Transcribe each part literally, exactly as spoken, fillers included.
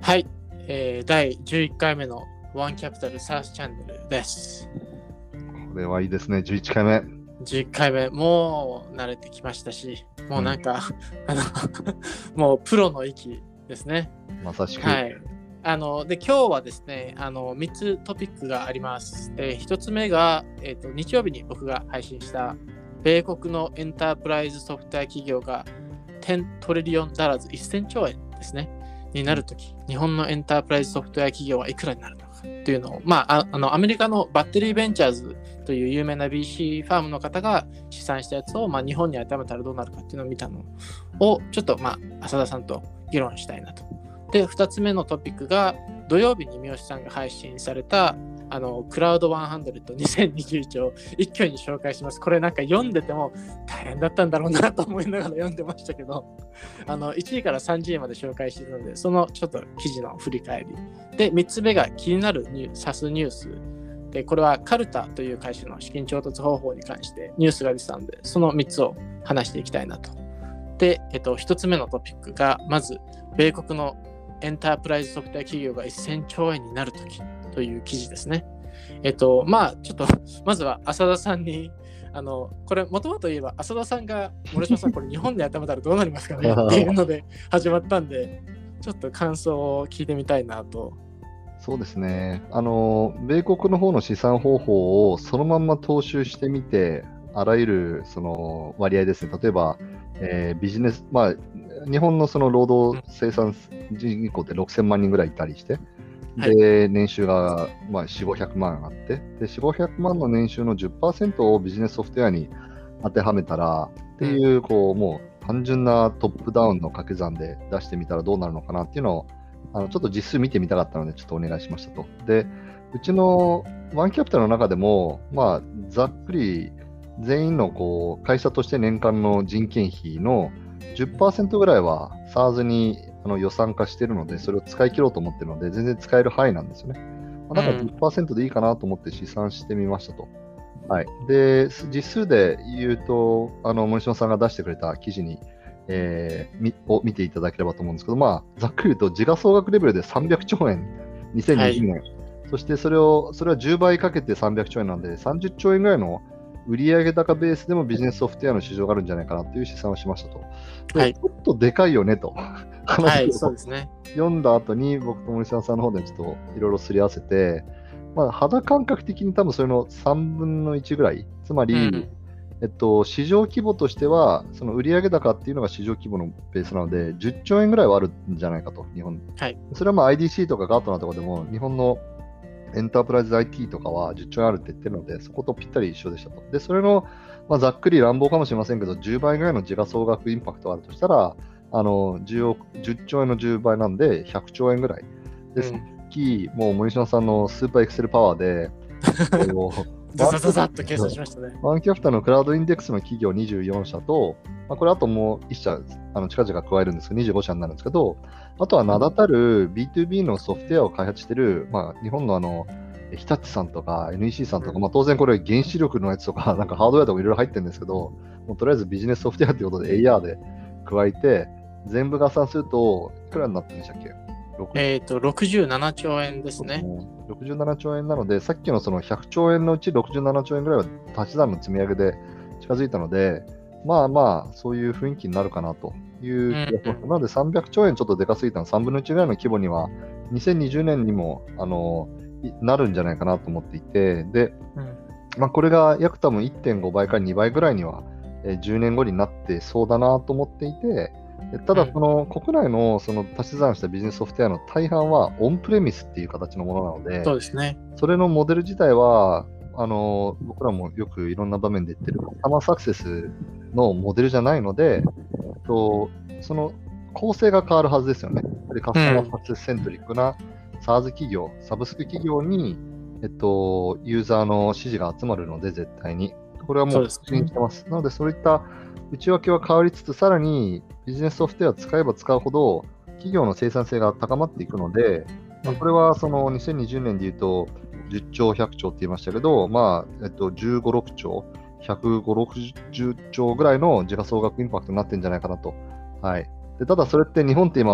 はい、えー、だいじゅういっかいめのワンキャピタルサースチャンネルです。 これはいいですね、じゅういっかいめ。 じゅういっかいめ、もう慣れてきましたし、もうなんか、うん、あのもうプロの域ですね。 まさしく。 はい。あので今日はですね、あのみっつトピックがあります。でひとつめが、えーと、日曜日に僕が配信した米国のエンタープライズソフトウェア企業がじゅうトリリオンダラーズせんちょうえんですねになるとき、日本のエンタープライズソフトウェア企業はいくらになるのかというのを、まあ、あのアメリカのバッテリーベンチャーズという有名な ビーシー ファームの方が試算したやつを、まあ、日本に当てはめたらどうなるかっていうのを見たのをちょっと、まあ、浅田さんと議論したいなと。でふたつめのトピックが土曜日に三好さんが配信されたあのクラウドひゃくにせんにじゅういちを一挙に紹介します。これなんか読んでても大変だったんだろうなと思いながら読んでましたけど、あのいちいからさんじゅういまで紹介しているので、そのちょっと記事の振り返りで、みっつめが気になるニュース サス ニュースで、これはカルタという会社の資金調達方法に関してニュースが出てたので、そのみっつを話していきたいなと。で、えっと、ひとつめのトピックがまず米国のエンタープライズソフトウェア企業がせんちょうえんになるときという記事ですね。えっと、まあ、ちょっと、まずは浅田さんに、あの、これ、もともと言えば、浅田さんが、森島さん、これ日本で当てはめたらどうなりますかねっていうので始まったんで、ちょっと感想を聞いてみたいなと。 そうですね。あの、米国の方の試算方法をそのまんま踏襲してみて、あらゆるその割合ですね。例えば、えービジネス、まあ、日本のその労働生産人口ってろくせんまんにんぐらいいたりして、で、年収がまあよんひゃく、ごひゃくまんあって、で、よんひゃく、ごひゃくまんの年収の じゅっパーセント をビジネスソフトウェアに当てはめたら、っていう、こう、もう単純なトップダウンの掛け算で出してみたらどうなるのかなっていうのを、あのちょっと実数見てみたかったので、ちょっとお願いしましたと。で、うちのワンキャピタルの中でも、まあ、ざっくり全員のこう会社として年間の人件費の じゅっパーセント ぐらいは SARS にあの予算化しているので、それを使い切ろうと思っているので、全然使える範囲なんですよね。だから じゅっパーセント でいいかなと思って試算してみましたと。はい、で実数で言うと、あの森島さんが出してくれた記事に、えー、みを見ていただければと思うんですけど、まあ、ざっくり言うと時価総額レベルでさんびゃくちょうえん、にせんにじゅうねん、はい、そしてそれをそれはじゅうばいかけてさんびゃくちょうえんなので、さんじゅっちょうえんぐらいの売上高ベースでもビジネスソフトウェアの市場があるんじゃないかなという試算をしましたと。で、はい、ちょっとでかいよねと話を読んだ後に、僕と森島さんの方でちょっといろいろすり合わせて、まあ、肌感覚的に多分それのさんぶんのいちぐらい、つまり、うんえっと、市場規模としては、その売上高っていうのが市場規模のベースなので、じゅっちょうえんぐらいはあるんじゃないかと、日本。はい、それはまあ アイディーシー とかガートナーとかでも、日本のエンタープライズ アイティー とかはじゅっちょうえんあるって言ってるので、そことぴったり一緒でしたと。で、それの、まあ、ざっくり乱暴かもしれませんけど、じゅうばいぐらいの時価総額インパクトがあるとしたら、あの じゅうおく、じゅっちょうえんのじゅうばいなんで、ひゃくちょうえんぐらい。で、さっき、もう森島さんのスーパーエクセルパワーで、 ザザザザッと計算しましたね。 ワンキャピタルのクラウドインデックスの企業にじゅうよんしゃと、まあ、これあともういっしゃあの近々加えるんですけど、にじゅうごしゃになるんですけど、あとは名だたる ビーツービー のソフトウェアを開発している、まあ、日本のあの日立さんとか エヌイーシー さんとか、まあ、当然これ原子力のやつとか、なんかハードウェアとかいろいろ入ってるんですけど、もうとりあえずビジネスソフトウェアということで エーアール で加えて、全部合算するといくらになってるんでしたっけ？ えっと、ろくじゅうななちょうえんですね。 ろくじゅうななちょうえんなので、さっきのそのひゃくちょうえんのうちろくじゅうななちょうえんぐらいは足し算の積み上げで近づいたので、まあまあ、そういう雰囲気になるかなという気がします。うんうん、なので、さんびゃくちょうえんちょっとでかすぎたのさんぶんのいちぐらいの規模には、にせんにじゅうねんにもあのなるんじゃないかなと思っていて、で、うんまあ、これが約多分 いってんごばいからにばいぐらいには、えー、じゅうねんごになってそうだなと思っていて、ただ、その国内のその足し算したビジネスソフトウェアの大半はオンプレミスっていう形のものなので、 そうですね。 それのモデル自体は、あの僕らもよくいろんな場面で言ってるカスタマーサクセスのモデルじゃないので、とその構成が変わるはずですよね。でカスタマーサクセスセントリックな SaaS 企業、サブスク企業に、えっと、ユーザーの支持が集まるので、絶対に。これはもう確認してます。なので、そういった内訳は変わりつつ、さらにビジネスソフトウェアを使えば使うほど、企業の生産性が高まっていくので、まあ、これはそのにせんにじゅうねんでいうと、じゅっちょう、ひゃくちょうって言いましたけど、まあ、えっと、じゅうご、ろくちょう、ひゃくご、ろくじゅうちょうぐらいの時価総額インパクトになってるんじゃないかなと。はい。でただ、それって日本って今、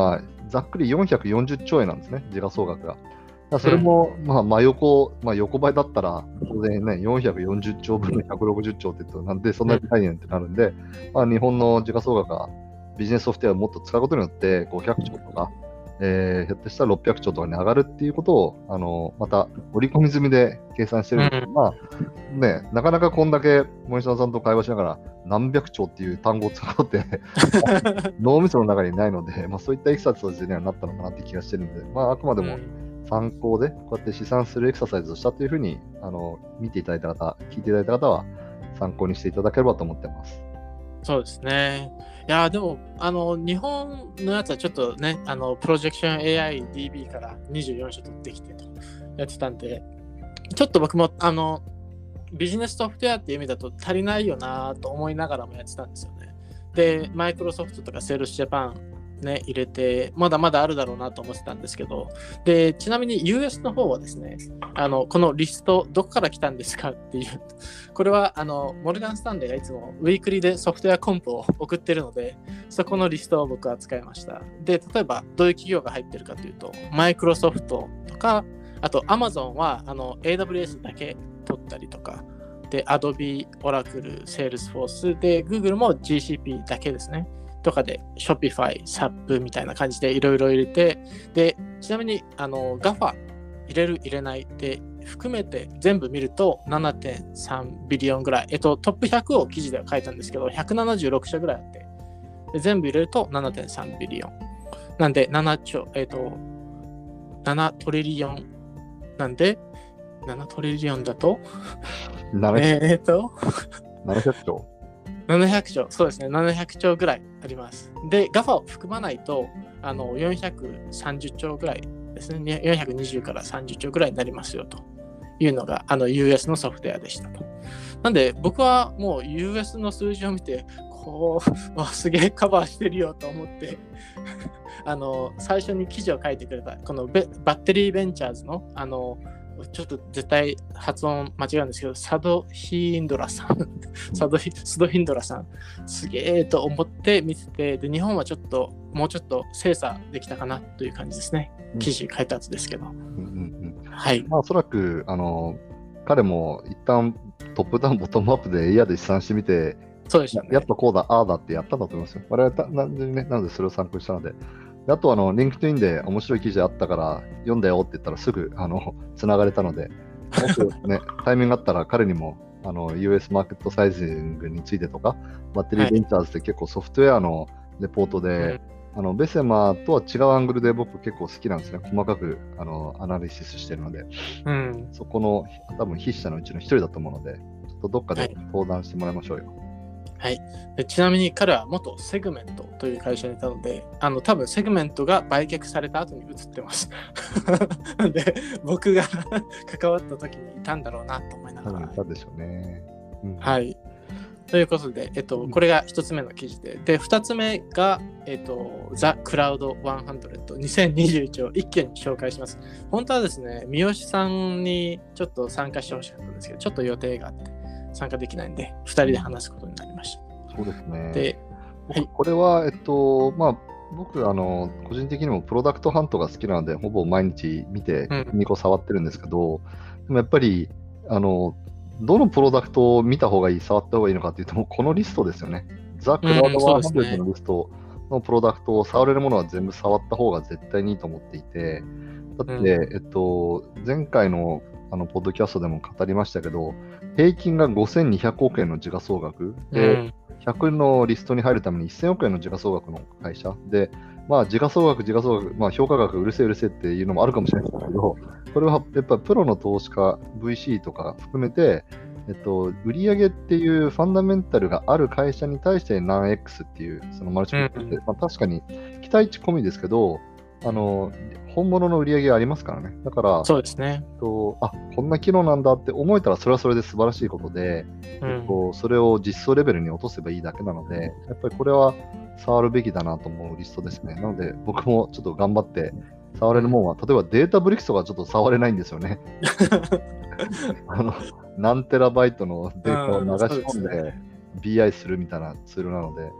ざっくりよんひゃくよんじゅっちょうえんなんですね、時価総額が。だからそれも、うん、まあ、真横、まあ、横ばいだったら、当然ね、よんひゃくよんじゅっちょうぶんのひゃくろくじゅっちょうって言うと、なんでそんなに高いねんってなるんで、まあ、日本の時価総額がビジネスソフトウェアをもっと使うことによってごひゃくちょうとか、えー、ひょっとしたらろっぴゃくちょうとかに上がるっていうことを、あのまた織り込み済みで計算してるんで、うん、まあね、なかなかこんだけ森下さんと会話しながら何百兆っていう単語を使うって脳みその中にないので、まあ、そういったエクササイズにはなったのかなって気がしてるんで、まあ、あくまでも参考でこうやって試算するエクササイズをしたというふうにあの見ていただいた方、聞いていただいた方は参考にしていただければと思ってます。 そうですね。いやでもあの日本のやつはちょっとね、あのプロジェクション エーアイディービー からにじゅうよんしょ取ってきてとやってたんで、ちょっと僕もあのビジネスソフトウェアっていう意味だと足りないよなと思いながらもやってたんですよね。で、マイクロソフトとかセールスジャパンね入れてまだまだあるだろうなと思ってたんですけど、でちなみに ユーエス の方はですね、あのこのリストどこから来たんですかっていう、これはあのモルガンスタンレーがいつもウィークリーでソフトウェアコンプを送ってるので、そこのリストを僕は使いました。で例えばどういう企業が入ってるかというと、マイクロソフトとか、あと Amazon はあの エーダブリューエス だけ取ったりとかで、Adobe、Oracle、Salesforce で Google も ジーシーピー だけですねとかで Shopify、サップ みたいな感じでいろいろ入れて、でちなみにあの ガファ 入れる入れないって含めて全部見ると ななてんさんビリオンぐらい、えっとトップひゃくを記事では書いたんですけどひゃくななじゅうろくしゃぐらいあって、で全部入れると ななてんさんビリオンなんでななちょう、えっとななトリリオンなんでななトリリオンだとえっとななひゃくちょうななひゃくちょう、そうですね、ななひゃくちょうぐらいあります。で ガファ を含まないとあのよんひゃくさんじゅっちょうぐらいですね、よんひゃくにじゅうからさんじゅっちょうぐらいになりますよというのがあの ユーエス のソフトウェアでしたと。なんで僕はもう ユーエス の数字を見てこうすげえカバーしてるよと思ってあの最初に記事を書いてくれたこのバッテリーベンチャーズのあのちょっと絶対発音間違うんですけど、サドヒンドラさんサドヒスドヒンドラさんすげえと思って見てて、で日本はちょっともうちょっと精査できたかなという感じですね、うん、記事書いたやつですけど、うんうんうん、 はい、 まあ、おそらくあの彼も一旦トップダウンボトムアップでエアで試算してみて、 そうでしたね、 やっぱこうだああだってやったんだと思いますよ。我々なんで、ね、なのでそれを参考にしたので、あとあの、リンクトインで面白い記事あったから読んだよって言ったらすぐあのつながれたので、もし、ね、タイミングがあったら彼にもあの ユーエス マーケットサイジングについてとか、バッテリーベンチャーズって結構ソフトウェアのレポートで、はい、あのベセマとは違うアングルで僕結構好きなんですね。細かくあのアナリシスしてるので、うん、そこの多分筆者のうちの一人だと思うので、ちょっとどっかで相談してもらいましょうよ。 はい、でちなみに彼は元セグメントという会社にいたので、あの多分セグメントが売却された後に移ってますなんで僕が関わった時にいたんだろうなと思いながら、いたでしょうね、うん、 はいということで、えっと、これが一つ目の記事で、で二つ目が、えっと、ザ・クラウドひゃくにせんにじゅういちを一挙に紹介します。本当はですね、三好さんにちょっと参加してほしかったんですけど、ちょっと予定があって参加できないんでふたりで話すことになりました。 そうですね。 で、 はい、これは、えっと、まあ、僕、あの、個人的にもプロダクトハントが好きなので、ほぼ毎日見て、にこ触ってるんですけど、うん、でもやっぱり、あの、どのプロダクトを見た方がいい、触った方がいいのかっていうと、もうこのリストですよね。ザ・クラウドひゃくのリストのプロダクトを触れるものは全部触った方が絶対にいいと思っていて、だって、うん、えっと、前回のあのポッドキャストでも語りましたけど、平均がごせんにひゃくおくえんの時価総額で、うん、ひゃくのリストに入るためにせんおくえんの時価総額の会社で、まあ、時価総額、時価総額、まあ、評価額うるせえうるせえっていうのもあるかもしれないですけど、これはやっぱりプロの投資家、ブイシー とか含めて、えっと、売上っていうファンダメンタルがある会社に対して何 X っていうそのマルチプルって、うんまあ、確かに期待値込みですけど、あの本物の売り上げありますからね。だから、 そうですね。 とあこんな機能なんだって思えたら、それはそれで素晴らしいことで、うんえっと、それを実装レベルに落とせばいいだけなので、やっぱりこれは触るべきだなと思うリストですね。なので、僕もちょっと頑張って触れるもんは、例えばデータブリックスとかちょっと触れないんですよね。あの何テラバイトのデータを流し込んで ビーアイ するみたいなツールなので、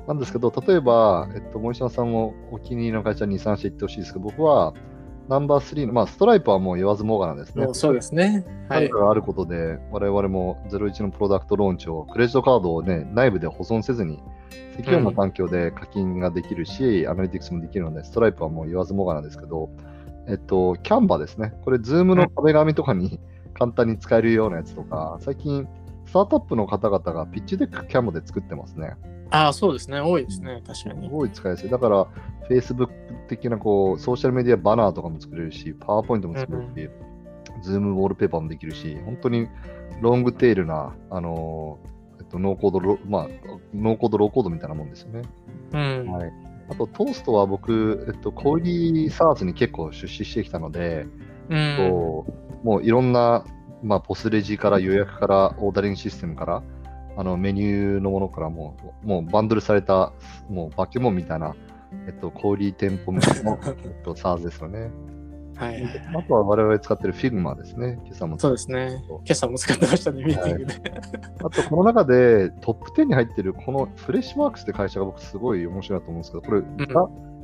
なんですけど、例えば、えっと、森島さんもお気に入りの会社にさん社行ってほしいですけど、僕はナンバースリーの、まあ、ストライプはもう言わずもがなですね。 もうそうですね。はい。 彼らがあることで、我々もゼロイチのプロダクトローンチを、クレジットカードをね、内部で保存せずに、セキュアな環境で課金ができるし、うん、アナリティクスもできるので、ストライプはもう言わずもがなですけど、えっと、キャンバですね。これ、ズームの壁紙とかに簡単に使えるようなやつとか、最近、スタートアップの方々がピッチデックキャンバで作ってますね。 ああ、そうですね。多いですね。確かに。 すごい使いやすい。だから、Facebook 的なこうソーシャルメディアバナーとかも作れるし、パワーポイントも作れるし、ズームウォールペーパーもできるし、本当にロングテールな、あのーえっと、ノーコードロ、まあ、ノーコード、ローコードみたいなもんですよね。 うんはい、あと、トーストは僕、えっと、小売り SaaS に結構出資してきたので、 うん、 こうもういろんな、まあ、ポスレジから予約からオーダリングシステムからあのメニューのものからもうもうバンドルされたもうバケモンみたいな、えっと、小売店舗向けの、えっと、SaaS ですよね。 はいはいはい、 あとは我々使ってる Figma ですね。今朝もそうですね。今朝も使ってましたね、ミーティングで。はい、 あと、この中でトップじゅうに入ってるこのフレッシュワークスって会社が僕すごい面白いなと思うんですけど、これ、うん、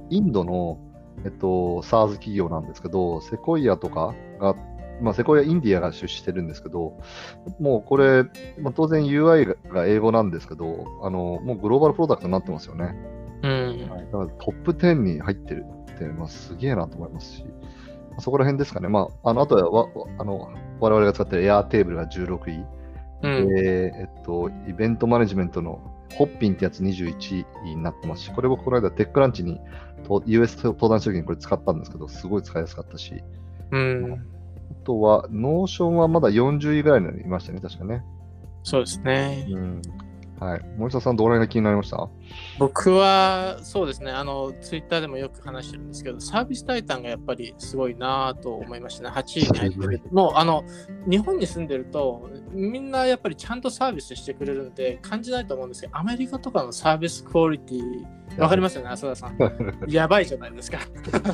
インドの、えっと、SaaS 企業なんですけど、セコイアとかが、まあ、セコイアインディアが出資してるんですけど、もうこれ、まあ、当然 ユーアイ が英語なんですけど、あのもうグローバルプロダクトになってますよね。 うんはい、だからトップじゅうに入ってるって、まあ、すげえなと思いますし、そこら辺ですかね。まあ、あのあとはわあの我々が使ってる Airtable がじゅうろくい、うん、で、えっと、イベントマネジメントのホッピンってやつにじゅういちいになってますし、これ僕この間テックランチに ユーエス 登壇した時にこれ使ったんですけど、すごい使いやすかったし、 うん、 あとは、ノーションはまだよんじゅういぐらいにいましたね、確かね。 そうですね。 うん、はい。森下さん、どの辺が気になりました？ 僕は、そうですね、あの、ツイッターでもよく話してるんですけど、サービスタイタンがやっぱりすごいなと思いましたね。はちいに入ってる。もう、あの、日本に住んでると、みんなやっぱりちゃんとサービスしてくれるので、感じないと思うんですけど、アメリカとかのサービスクオリティ、わかりますよね、浅田さん。やばいじゃないですか。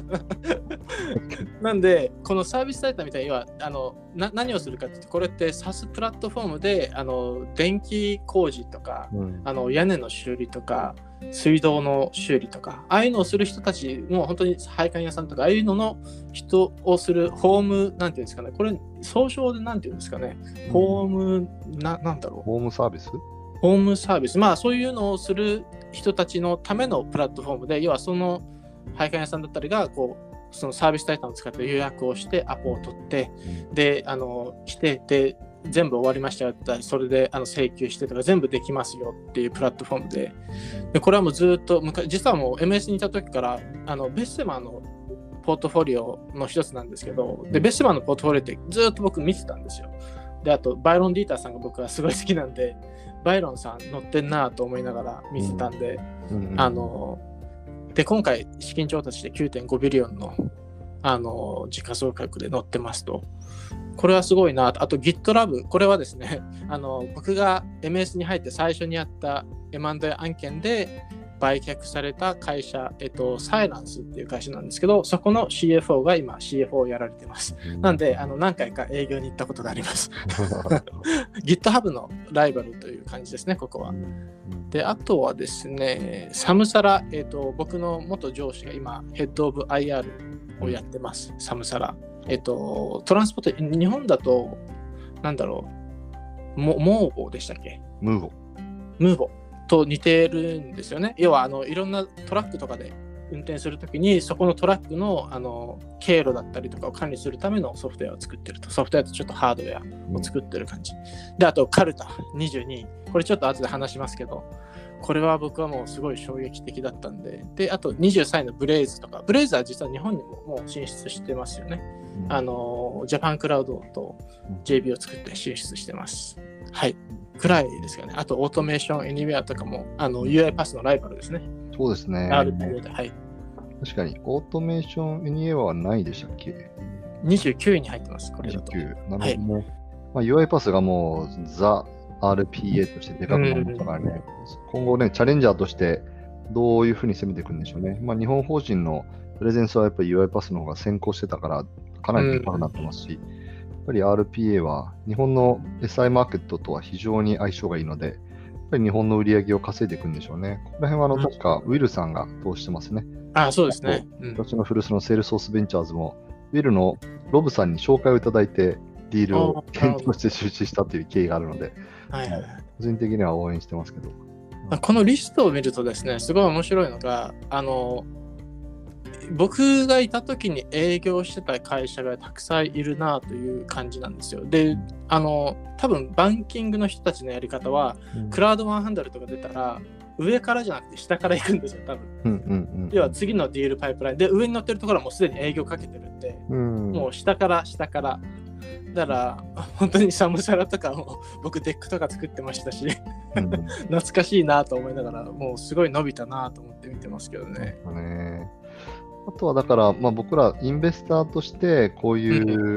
なんで、このサービスタイタンみたいにはあのな何をするかって、これって SaaS プラットフォームであの電気工事とか、うん、あの屋根の修理とか、水道の修理とか、ああいうのをする人たち、もう本当に配管屋さんとか、ああいうのの人をするホーム、なんていうんですかね、これ、総称でなんていうんですかね、うん、ホームな、なんだろう。 ホームサービスホームサービス。まあ、そういうのをする人たちのためのプラットフォームで、要はその配管屋さんだったりが、こう、そのサービスタイタンを使って予約をしてアポを取って、うん、であの来てで全部終わりましたよって言ったらそれであの請求してとか全部できますよっていうプラットフォーム で, でこれはもうずっと昔実はもう エムエス にいた時からあのベッセマーのポートフォリオの一つなんですけど、でベッセマーのポートフォリオってずっと僕見てたんですよ。であとバイロン・ディーターさんが僕はすごい好きなんで、バイロンさん乗ってんなと思いながら見てたんで、うんうん、あので今回資金調達して きゅうてんごビリオンのあの時価総額で載ってますと、これはすごいな。あと GitLab、 これはですね、あの僕が エムエス に入って最初にやった エムアンドエー 案件で売却された会社、えっと、サイランスっていう会社なんですけど、そこの シーエフオー が今 シーエフオー をやられてます。なんであの何回か営業に行ったことがあります。GitHub のライバルという感じですね、ここは。で、あとはですね、サムサラ、えっと、僕の元上司が今ヘッドオブ アイアールをやってます、サムサラ。えっと、トランスポート、日本だと、なんだろう、モーボでしたっけ？ ムーボ。 ムーボと似てるんですよね。要はあのいろんなトラックとかで運転するときに、そこのトラックの、あの経路だったりとかを管理するためのソフトウェアを作ってると。ソフトウェアとちょっとハードウェアを作ってる感じ。うん、で、あとカルタにじゅうに、これちょっと後で話しますけど、これは僕はもうすごい衝撃的だったんで、で、あとにじゅうさんいのブレイズとか、ブレイズは実は日本にももう進出してますよね。うん、あの、ジャパンクラウドと ジェイビー を作って進出してます。はい。くらいですかね。あと、オートメーションエニウェアとかも、あの、ユーアイ パスのライバルですね。 そうですね。 アールピーオー で、はい。 確かに、オートメーションエニウェアはないでしたっけ？ にじゅうきゅういに入ってます、これだと。 にじゅうきゅう。なるほどね。はい、まあ、ユーアイ パスがもう、ザ・アールピーエー としてでかくなりましたからね。今後ね、チャレンジャーとしてどういうふうに攻めていくんでしょうね。まあ、日本法人のプレゼンスはやっぱり ユーアイ パスの方が先行してたから、かなりでかくなってますし、うん、やっぱり アールピーエー は日本の エスアイ マーケットとは非常に相性がいいので、 ぱり日本の売り上げを稼いでいくんでしょうね。ここら辺はあの、 うん確かウィルさんが投してますね。 あ、そうですね。うん、 私の古巣のセールソースベンチャーズも、ウィルのロブさんに紹介をいただいて、ディールを検討して出資したという経緯があるので、 はいはいはい、 個人的には応援してますけど。 このリストを見るとですね、すごい面白いのが、あの、僕がいた時に営業してた会社がたくさんいるなという感じなんですよ。で、あの、多分バンキングの人たちのやり方は、うん、クラウドひゃくとか出たら、上からじゃなくて下から行くんですよ、多分。うんうんうん、要は次のディールパイプラインで、上に乗ってるところはもうすでに営業かけてるんで、うん、もう下から下から。だから本当にサムサラとかも僕デックとか作ってましたし、うん、懐かしいなと思いながら、もうすごい伸びたなと思って見てますけどね。 ね、あとはだから、まあ、僕らインベスターとしてこういう、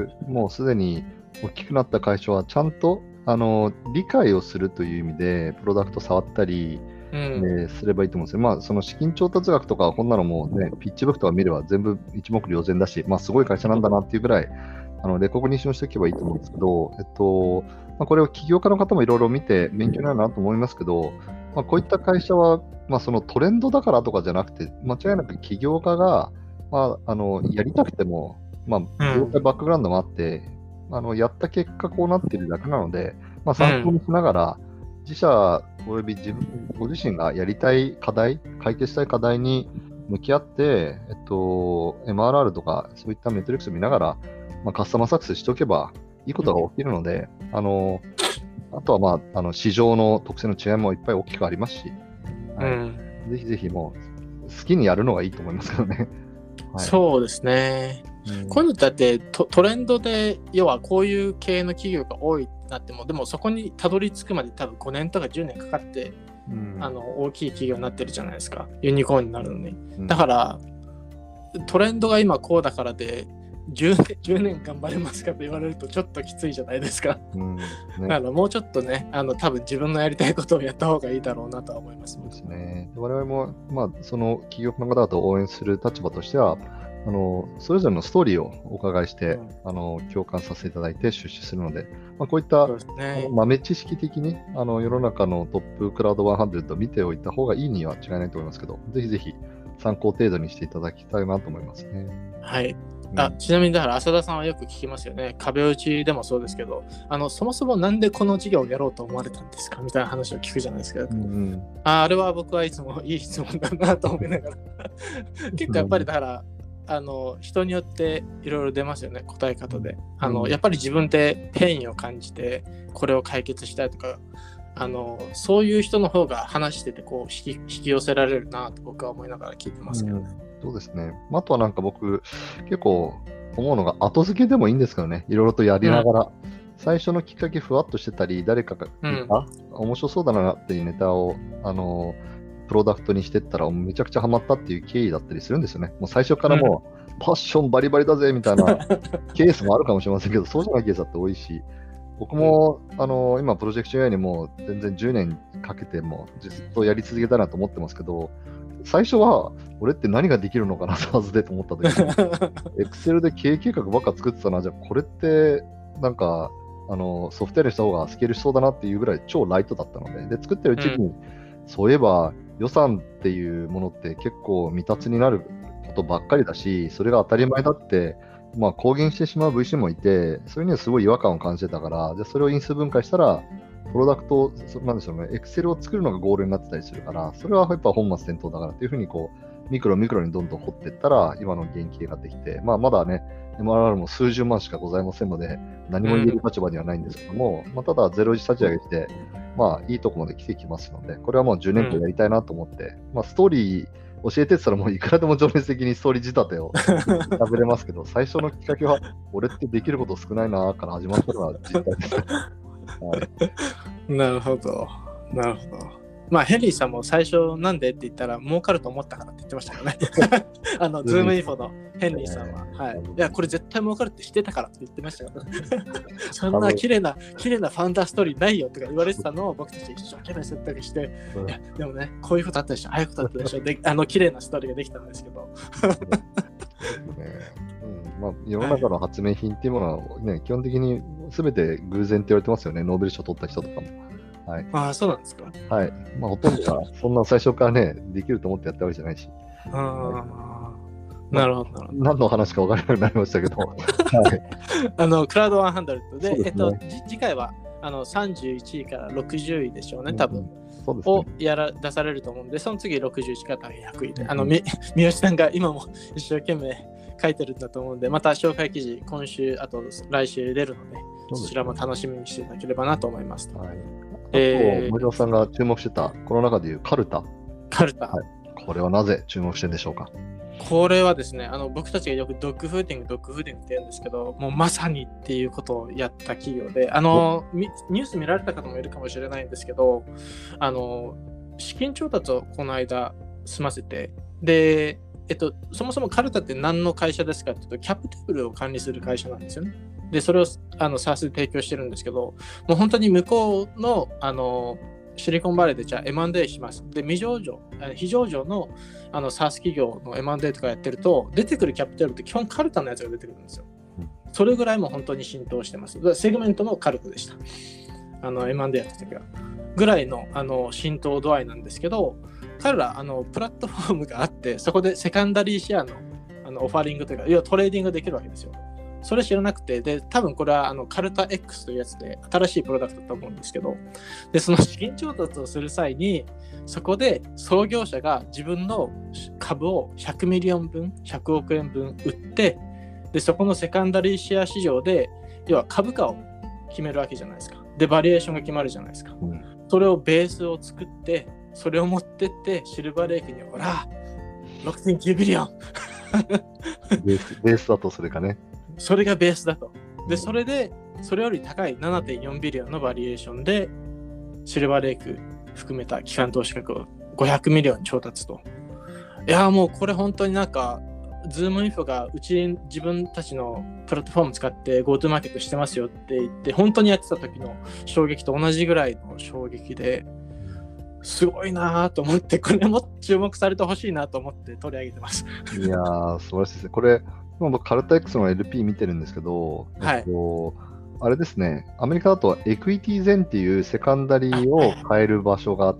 うん、もうすでに大きくなった会社はちゃんとあの理解をするという意味でプロダクト触ったり、うんえー、すればいいと思うんですよ。まあ、その資金調達額とかこんなのもね、ピッチブックとか見れば全部一目瞭然だし、まあ、すごい会社なんだなっていうぐらいあのレコグニッションしておけばいいと思うんですけど、えっとまあ、これを起業家の方もいろいろ見て勉強になるなと思いますけど、まあ、こういった会社は、まあ、そのトレンドだからとかじゃなくて、間違いなく起業家が、まあ、あのやりたくても、まあ、業界バックグラウンドもあって、うん、あのやった結果こうなっているだけなので、まあ、参考にしながら、うん、自社および自分ご自身がやりたい課題、解決したい課題に向き合って、えっと、エムアールアール とかそういったメトリックスを見ながら、まあ、カスタマーサクセスしておけばいいことが起きるので、うん、あのあとは、まあ、あの市場の特性の違いもいっぱい大きくありますし、はい、うん、ぜひぜひもう好きにやるのがいいと思いますけどね。 はい、そうですね、うん、こういうのだってト、トレンドで要はこういう系の企業が多いってなっても、でもそこにたどり着くまで多分ごねんとかじゅうねんかかって、うん、あの大きい企業になってるじゃないですか、ユニコーンになるのに、うん、だからトレンドが今こうだからでじゅうねん、じゅうねん頑張れますかと言われるとちょっときついじゃないですか、うんね、だからもうちょっとね、あの多分自分のやりたいことをやった方がいいだろうなとは思います。 そうですね、我々も、まあ、その企業家の方々を応援する立場としては、あのそれぞれのストーリーをお伺いして、うん、あの共感させていただいて出資するので、まあ、こういった、ね、豆知識的にあの世の中のトップクラウドひゃくを見ておいた方がいいには違いないと思いますけど、ぜひぜひ参考程度にしていただきたいなと思いますね。 はい、あ、ちなみにだから浅田さんはよく聞きますよね。壁打ちでもそうですけど、あのそもそもなんでこの事業をやろうと思われたんですかみたいな話を聞くじゃないですか。うんうん、あ, あれは僕はいつもいい質問だなと思いながら結構やっぱりだからあの人によっていろいろ出ますよね、答え方で。あの、うん、やっぱり自分でペインを感じてこれを解決したいとか、あのそういう人の方が話しててこう引き、引き寄せられるなと僕は思いながら聞いてますけどね。 うん、そうですね。あとはなんか僕結構思うのが後付けでもいいんですけどね、いろいろとやりながら、うん、最初のきっかけふわっとしてたり、誰かが言った、うん、面白そうだなっていうネタをあのプロダクトにしてったらめちゃくちゃハマったっていう経緯だったりするんですよね。もう最初からもう、うん、パッションバリバリだぜみたいなケースもあるかもしれませんけど、そうじゃないケースだって多いし、僕も、うん、あの今プロジェクション エーアイ にも全然じゅうねんかけてもずっとやり続けたいなと思ってますけど、最初は俺って何ができるのかなはずでと思った時にExcel で経営計画ばっか作ってたな、じゃあこれってなんかあのソフトウェアにした方がスケールしそうだなっていうぐらい超ライトだったので、で作ってるうちに、うん、そういえば予算っていうものって結構未達になることばっかりだし、それが当たり前だってまあ、公言してしまう ブイシー もいて、それにはすごい違和感を感じてたから、でそれを因数分解したら、プロダクト、なんでしょうね、Excel を作るのがゴールになってたりするから、それはやっぱ本末転倒だからっていうふうにこう、ミクロミクロにどんどん掘っていったら、今の原型ができて、まあ、まだね、エムアールアール も数十万しかございませんので、何も言える立場にはないんですけども、うんまあ、ただゼロ時立ち上げて、まあ、いいとこまで来てきますので、これはもうじゅうねんかんやりたいなと思って、うんまあ、ストーリー、教えてって言ったらもういくらでも情熱的にストーリー仕立てを食べれますけど、最初のきっかけは、俺ってできること少ないなから始まったのは実態です。はい、 なるほど。なるほど。まあ、ヘンリーさんも最初なんでって言ったら、儲かると思ったからって言ってましたからね。あの、ズームインフォのヘンリーさんは。はい。いや、これ絶対儲かるって知ってたからって言ってましたから。そんな綺麗な、綺麗なファウンダーストーリーないよとか言われてたのを僕たち一生懸命説得して、うん、いや、でもね、こういうことあったでしょ、ああいうことあったでしょ、で、あの、綺麗なストーリーができたんですけど。 うんまあ、世の中の発明品っていうものは、ね、はい、基本的に全て偶然って言われてますよね、ノーベル賞取った人とかも。 はい。 ああ、そうなんですか。 はい。まあ、ほとんどが、そんな最初からね、できると思ってやったわけじゃないし。 あはい、 あ、 まあ、 なるほど、なるほど。 何の話か分からなくなりましたけど、はい。 あの、クラウドひゃくで、 そうですね。 えっと、じ次回はあのさんじゅういちいからろくじゅういでしょうね、多分。 うん、そうですね。 をやら出されると思うんで、その次ろくじゅういちからひゃくいで、あの、み三好さんが今も一生懸命書いてるんだと思うんで、また紹介記事、今週、あと来週出るので、そちらも楽しみにしていただければなと思います。 はい。あと、 えー、 森尾さんが注目してた、この中でいうカルタ。 カルタ。 はい。これはなぜ注目してるんでしょうか。 これはですね、あの僕たちがよくドッグフーディング、ドッグフーディングって言うんですけど、もうまさにっていうことをやった企業で、あのニュース見られた方もいるかもしれないんですけど、あの資金調達をこの間済ませて、で、えっと、そもそもカルタって何の会社ですかっていうと、キャップテーブルを管理する会社なんですよね。で、それをあの SaaS で提供してるんですけど、もう本当に向こうの、あのシリコンバレーでじゃあ エムアンドエー します。で、未上場、非上場のあの SaaS 企業の エムアンドエー とかやってると、出てくるキャピタルって基本カルタのやつが出てくるんですよ。それぐらいも本当に浸透してます。セグメントのカルタでした。あの エムアンドエー やった時は。ぐらいの、あの浸透度合いなんですけど、彼らあのプラットフォームがあって、そこでセカンダリーシェアの、あのオファリングというか、要はトレーディングできるわけですよ。それ知らなくて、で、多分これはあのカルタ X というやつで新しいプロダクトだと思うんですけど、で、その資金調達をする際に、そこで創業者が自分の株をひゃくミリオンぶん、ひゃくおくえんぶん売って、で、そこのセカンダリーシェア市場で、要は株価を決めるわけじゃないですか。で、バリエーションが決まるじゃないですか。うん、それをベースを作って、それを持ってって、シルバーレイクに、ほら、ろくてんきゅうビリオンベース。ベースだとそれかね。 それがベースだと。で、それで、それより高い ななてんよんビリオンのバリエーションで、シルバーレイク含めた機関投資額をごひゃくミリオン調達と。いや、もうこれ本当になんか、ズームインフォがうち自分たちのプラットフォーム使って GoTo マーケットしてますよって言って、本当にやってた時の衝撃と同じぐらいの衝撃で、すごいなと思って、これも注目されてほしいなと思って取り上げてます。 いやー、素晴らしいですね。これ、僕、カルタ X の エルピー 見てるんですけど、 はい、 えっと、あれですね、アメリカだとエクイティゼンっていうセカンダリーを買える場所があって、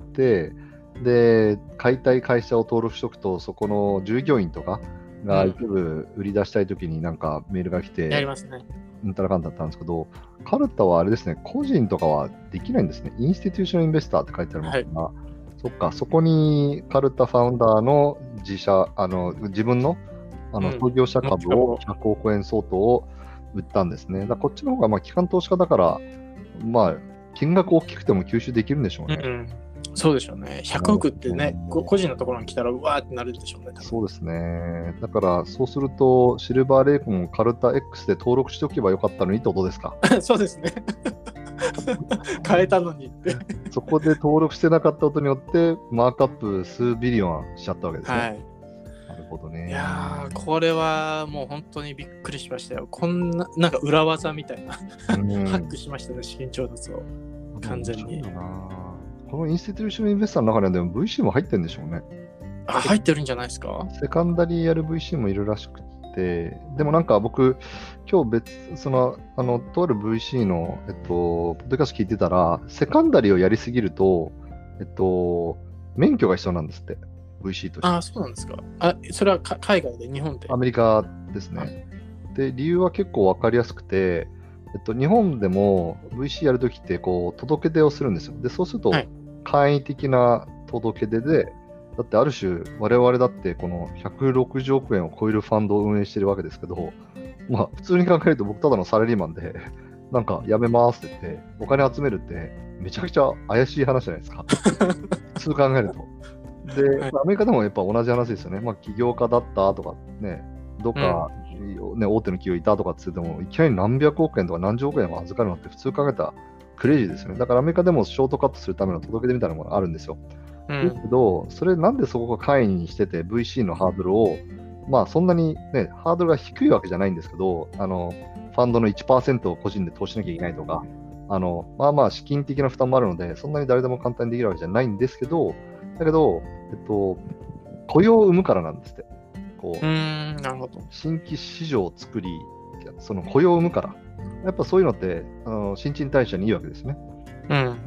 で、買いたい会社を登録しておくと、そこの従業員とかが一部売り出したいときになんかメールが来て、 やりますね。 うんたらかんだったんですけど、カルタはあれですね、個人とかはできないんですね。インスティテューションインベスターって書いてありますが、はい、そっか、そこにカルタファウンダーの自社、あの自分のあの創業者株をひゃくおくえん相当を売ったんですね。だこっちの方がまあ機関投資家だから、まあ、金額大きくても吸収できるんでしょうね。 うんうん、そうでしょうね。ひゃくおくってね、うん、個人のところに来たらうわーってなるでしょうね。 そうですね。だからそうすると、シルバーレイクもカルタ X で登録しておけばよかったのにってことですか。 そうですね。変えたのにってそこで登録してなかったことによって、マークアップ数ビリオンしちゃったわけですね。はい、なるほどね。 いやー、これはもう本当にびっくりしましたよ。こんな、なんか裏技みたいな、ハックしましたね、資金調達を。完全に。 このインスティテューションインベスターの中にはでも ブイシー も入ってるんでしょうね。 あ、入ってるんじゃないですか。 セカンダリーやる ブイシー もいるらしくて、でもなんか僕、今日別、その、あの、とある ブイシー の、えっと、ポッドキャスト聞いてたら、セカンダリーをやりすぎると、えっと、免許が必要なんですって、ブイシー として。 あ、そうなんですか。あ、それはか海外で、日本で。 アメリカですね。で、理由は結構わかりやすくて、えっと、日本でも ブイシー やるときって、こう、届け出をするんですよ。で、そうすると、簡易的な届け出で、はい、だってある種、我々だってこのひゃくろくじゅうおくえんを超えるファンドを運営してるわけですけど、まあ、普通に考えると僕ただのサラリーマンで、なんかやめますって言って、お金集めるって、めちゃくちゃ怪しい話じゃないですか。普通考えると。で、はい、アメリカでもやっぱ同じ話ですよね。まあ、起業家だったとかね、どっか、うん、ね、大手の企業いたとかって言っても、いきなり何百億円とか何十億円も預かるのって普通考えたらクレイジーですよね。だからアメリカでもショートカットするための届け出みたいなものがあるんですよ。うん、ですけど、それなんでそこが簡易にしてて ブイシー のハードルを、まあそんなにね、ハードルが低いわけじゃないんですけど、あの、ファンドの いちパーセント を個人で投資しなきゃいけないとか、あの、まあまあ資金的な負担もあるので、そんなに誰でも簡単にできるわけじゃないんですけど、だけど、えっと、雇用を生むからなんですって。こう、 うーん、なるほど。 新規市場を作り、その雇用を生むから。やっぱそういうのって、あの新陳代謝にいいわけですね。 うん。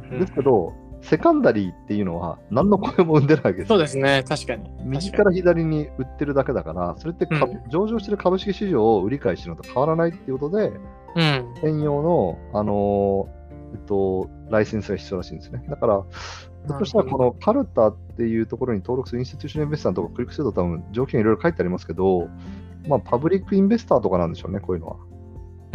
うんですけど、セカンダリーっていうのは何の声も生んでないわけです。 そうですね、確かに。 右から左に売ってるだけだから、それってか、 うん上場してる株式市場を売り買いしてるのと変わらないっていうことで、 うん。 専用の、あのーえっと、ライセンスが必要らしいんですね。だから、ひょっとしたらこのカルタっていうところに登録するインスティテューションインベスターのところをクリックすると多分条件いろいろ書いてありますけど、まあ、パブリックインベスターとかなんでしょうね、こういうのは。 うん、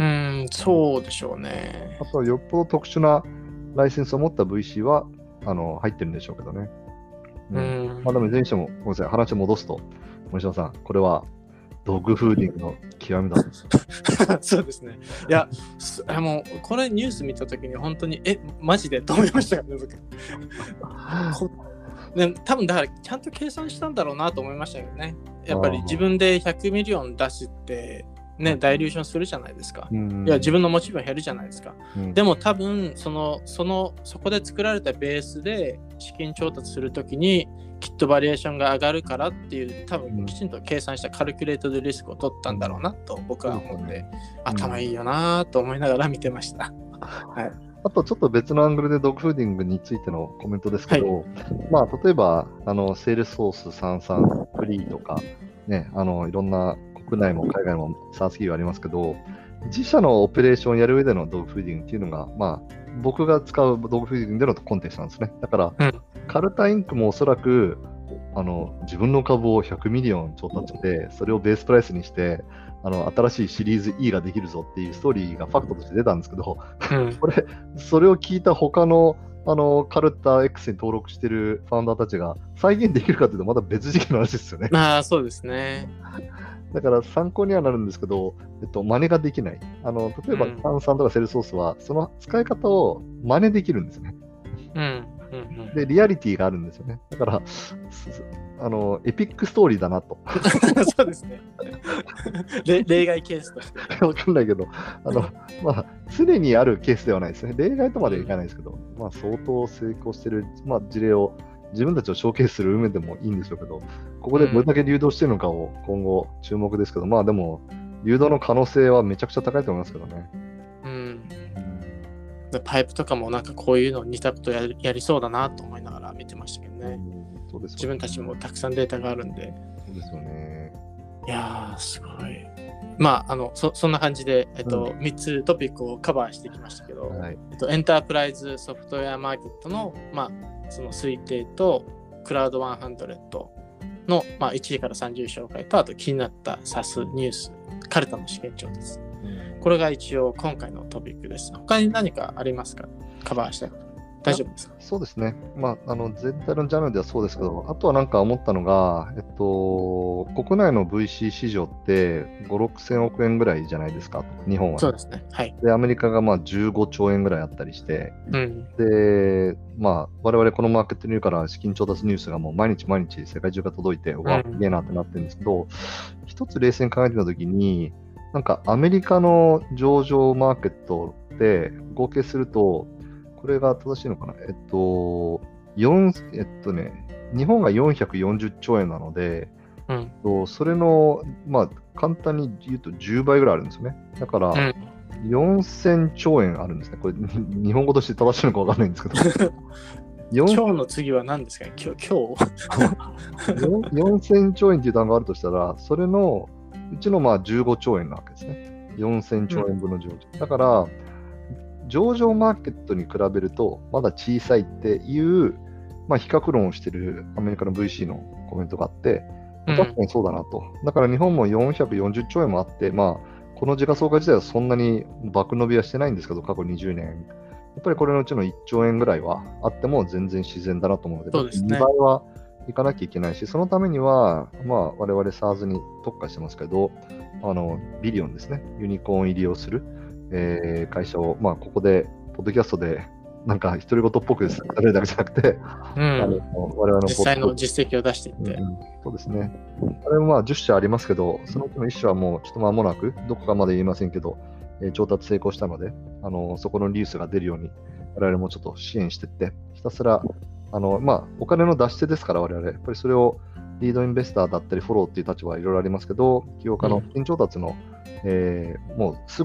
そうでしょうね。 あとはよっぽど特殊なライセンスを持った ブイシー はあの入ってるんでしょうけどね。 うん。 まあ、でもいずれにしても、ごめんなさい、話を戻すと、森島さん、これはドッグフーディングの極みだと。 そうですね。いや、すあもうこれニュース見たときに本当に、え、マジでと思いましたからね、僕。こね、多分だからちゃんと計算したんだろうなと思いましたけどね。やっぱり自分でひゃくミリオン出して、ね、ダイリューションするじゃないですか。 うんいや、自分の持ち分減るじゃないですか。 うんでも多分その、その、そこで作られたベースで資金調達するときに、きっとバリエーションが上がるからっていう、多分きちんと計算したカルキュレートでリスクを取ったんだろうなと僕は思って、頭いいよなと思いながら見てました。はい。 あとちょっと別のアングルでドッグフーディングについてのコメントですけど、まあ、例えば、あの、セールスフォースさんじゅうさん、フリーとか、ね、あの、いろんな国内も海外もサース企業ありますけど、自社のオペレーションをやる上でのドッグフーディングっていうのが、まあ、僕が使うドッグフーディングでのコンテンツなんですね。だから、 うんカルタインクもおそらく、あの、自分の株をひゃくミリオン調達して、それをベースプライスにして、あの、新しいシリーズ E ができるぞっていうストーリーがファクトとして出たんですけど、 うんこれ、それを聞いた他の、あの、カルタ X に登録してるファウンダーたちが再現できるかというとまた別次元の話ですよね。 まあそうですね。 だから参考にはなるんですけど、えっと、真似ができない。あの、例えば、 うん炭酸とかセルソースは、その使い方を真似できるんですね。 うんうんうん、 で、リアリティがあるんですよね。だから、すあの、エピックストーリーだなと。 そうですね。れ例外ケースとして。 わかんないけど、あの、まあ、常にあるケースではないですね。例外とまではいかないですけど、まあ、相当成功してる、まあ、事例を、自分たちをショーケースする上でもいいんでしょうけど、ここでどれだけ流動してるのかを今後注目ですけど、まあでも、流動の可能性はめちゃくちゃ高いと思いますけどね。 うん。でパイプとかもなんかこういうの似たことやり、やりそうだなと思いながら見てましたけどね。 そうですよね。 自分たちもたくさんデータがあるんで。 そうですよね。 いやー、すごい。まあ、あの、そ, そんな感じで、えっと、 うんみっつトピックをカバーしてきましたけど、 はい。 えっと、エンタープライズソフトウェアマーケットの、まあ、その推定と、クラウドひゃくの、まあ、いちいからさんじゅう紹介と、あと気になった サス ニュース、カルタの試験調です。これが一応今回のトピックです。他に何かありますか？カバーしたいこと。大丈夫ですか？ そうですね。まあ、あの、全体のジャンルではそうですけど、あとはなんか思ったのが、えっと、国内の ブイシー 市場ってご、ろくせんおくえんぐらいじゃないですか、日本はね、 そうですね。はい。 で、アメリカがまあじゅうごちょうえんぐらいあったりして、 うん。 で、まあ、我々このマーケットにいるから資金調達ニュースがもう毎日毎日世界中が届いて、うわ、すげえなってなってるんですけど、一つ冷静に考えてみたときに、なんかアメリカの上場マーケットで合計すると、これが正しいのかなえっと、よん、えっとね、日本がよんひゃくよんじゅっちょうえんなので、 うん。 とそれの、まあ、簡単に言うとじゅうばいぐらいあるんですよね。だから、 うん。 よんせんちょうえんあるんですね。これ、日本語として正しいのかわかんないんですけど。 今日の次は何ですかね？今日、今日よんせんちょうえんっていう単語があるとしたら、それのうちのまあじゅうごちょうえんなわけですね。よんせんちょうえんぶんの上場。だから、上場マーケットに比べると、まだ小さいっていう、まあ、比較論をしているアメリカの ブイシー のコメントがあって、 うん確かにそうだなと。だから日本もよんひゃくよんじゅっちょうえんもあって、まあ、この時価総額自体はそんなに爆伸びはしてないんですけど、過去にじゅうねん。やっぱりこれのうちのいっちょうえんぐらいはあっても全然自然だなと思うので、 そうですねにばいはいかなきゃいけないし、そのためには、まあ、我々 SaaS に特化してますけど、あの、ビリオンですね、ユニコーン入りをする、えー会社を、まあ、ここで、ポッドキャストで、なんか、独り言っぽくされるだけじゃなくて、 うあのん。 我々の実際の実績を出していって。 うんうんそうですね。これもまあじゅっしゃありますけど、そのうちのいっしゃはもうちょっと間もなく、どこかまで言いませんけど、えー調達成功したので、あのそこのリュースが出るように、我々もちょっと支援していって、ひたすら、あのまあ、お金の出し手ですから、我々、やっぱりそれをリードインベスターだったり、フォローっていう立場はいろいろありますけど、起業家の資金調達の、えーもうすぐ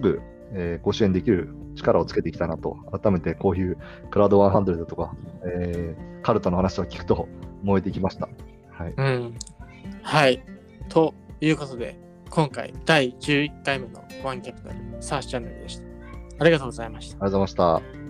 えーご支援できる力をつけてきたなと、改めてこういうクラウドひゃくとか、えーカルタの話を聞くと燃えてきました。はい。 うん。はい。ということで、今回だいじゅういっかいめのワンキャピタルサーチチャンネルでした。ありがとうございました。 ありがとうございました。